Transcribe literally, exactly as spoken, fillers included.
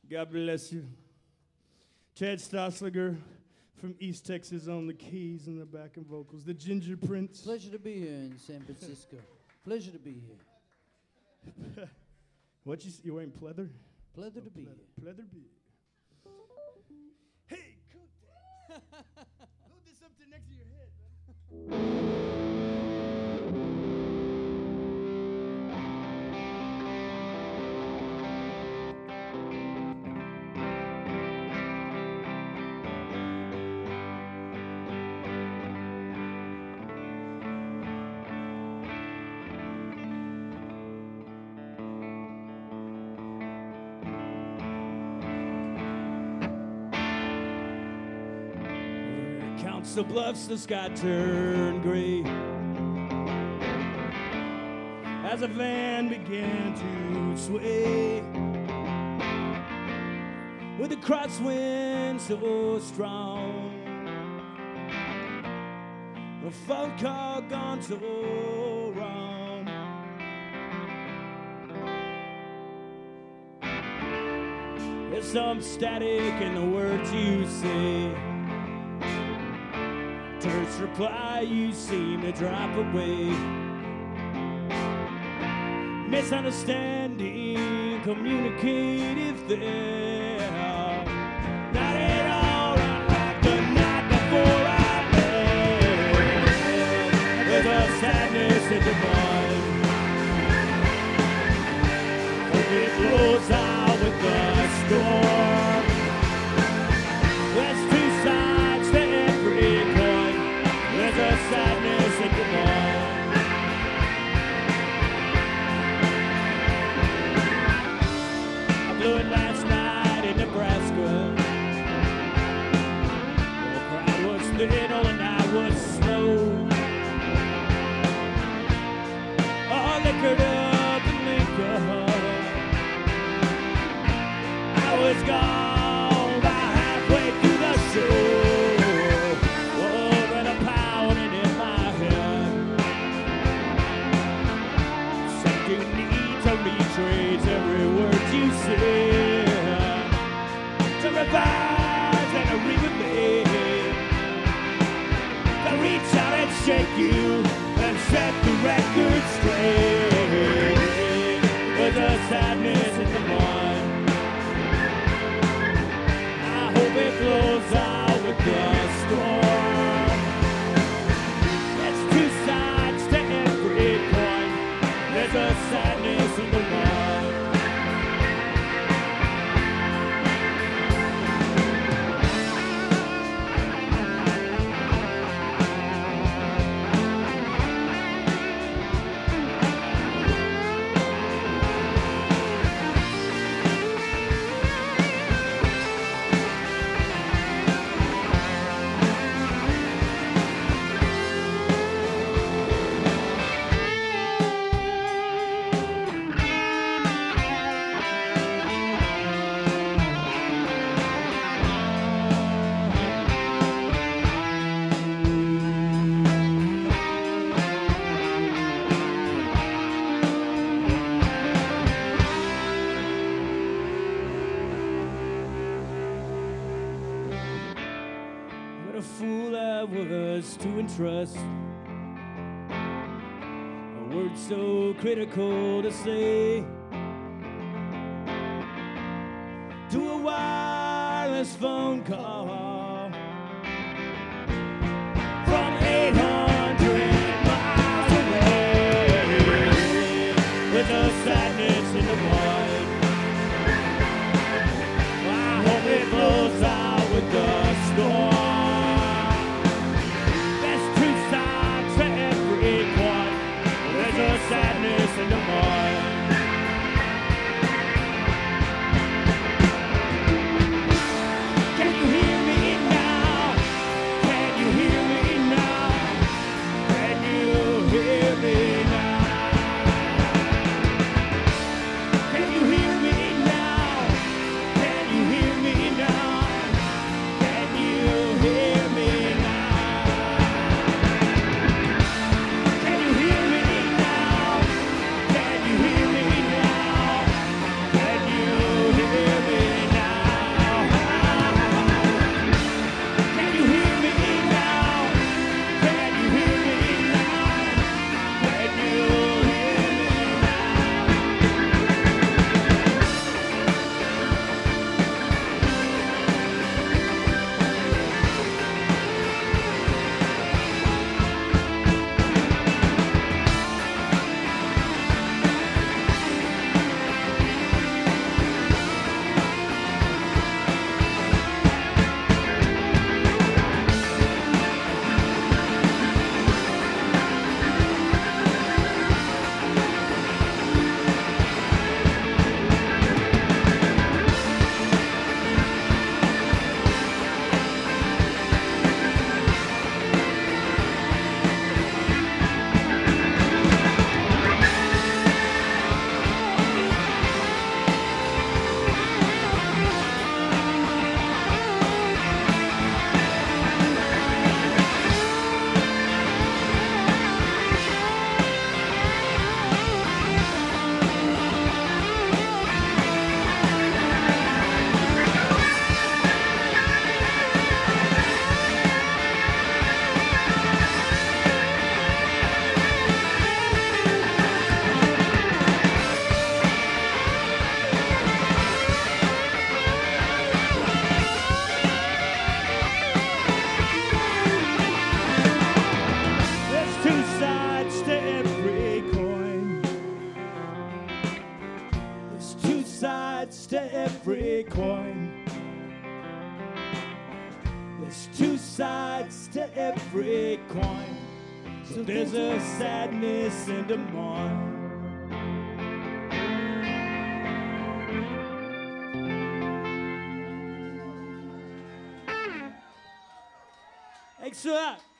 God bless you. Chad Stossliger from East Texas on the keys and the backing vocals. The Ginger Prince. Pleasure to be here in San Francisco. Pleasure to be here. What you s- you wearing pleather? Pleasure to be Pleather, here. pleather be. Hey, coat that. Hold this up to next to your head, man. Council Bluffs, the sky turned gray as a van began to sway with the crosswind so strong. A phone call gone so wrong. There's some static in the words you say. Terse reply, you seem to drop away. Misunderstanding, communicative there. Not at all unlike the night before I left. There's a sadness in the mind. Hope it blows out with the storm. There's two sides to every coin. There's a sadness in the mind. I blew it last night in Nebraska. The crowd was little and I was slow. All liquored up and liquor. I was gone by halfway through the show. Oh, and a pounding in my head. Said you need to retrace every word you said. To revise and to re-believe. To reach out and shake you and set the record straight. There's a sadness in the mind. I hope it blows out with the storm. There's two sides to every coin. There's a sadness in the mind. What a fool I was to entrust a word so critical to say to a wireless phone call from eight hundred miles away with a sadness in the mind. I hope it blows out with the storm. There's two sides to every coin. There's a sadness in the mind. Can you hear me sides to every coin. There's two sides to every coin. So there's a sadness and a mourn. Thanks for that.